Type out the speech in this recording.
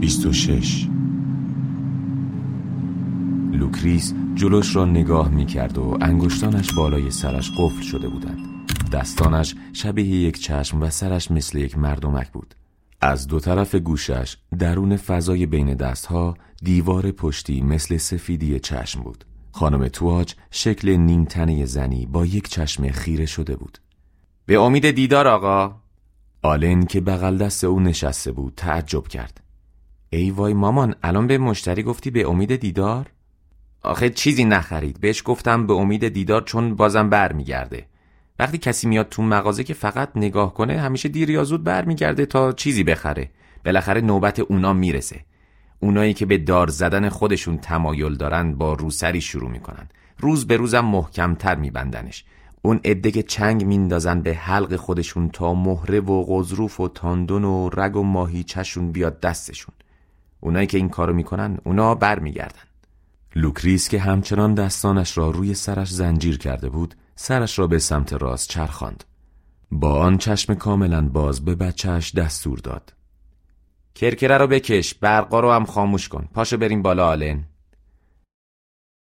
26. لوکریس جلوش را نگاه می‌کرد و انگشتانش بالای سرش قفل شده بودند. دستانش شبیه یک چشم و سرش مثل یک مردمک بود. از دو طرف گوشش درون فضای بین دستها دیوار پشتی مثل سفیدی چشم بود. خانم تواج شکل نیمتنه زنی با یک چشم خیره شده بود. به امید دیدار آقا. آلن که بغل دست او نشسته بود تعجب کرد. ای وای مامان، الان به مشتری گفتی به امید دیدار؟ آخه چیزی نخرید، بهش گفتم به امید دیدار چون بازم بر میگرده. وقتی کسی میاد تو مغازه که فقط نگاه کنه همیشه دیر یا زود بر میگرده تا چیزی بخره. بالاخره نوبت اونا میرسه. اونایی که به دار زدن خودشون تمایل دارن با روسری شروع میکنن. روز به روزم محکمتر میبندنش. اون عده که چنگ میندازن به حلق خودشون تا مهره و غضروف و تاندون و رگ و ماهیچه‌شون بیاد دستشون. اونایی که این کارو میکنن اونا بر میگردن. لوکریس که همچنان دستانش را روی سرش زنجیر کرده بود سرش را به سمت راست چرخاند. با آن چشم کاملا باز به بچهش دستور داد. کرکره رو بکش، برقا رو هم خاموش کن. پاشو بریم بالا آلن.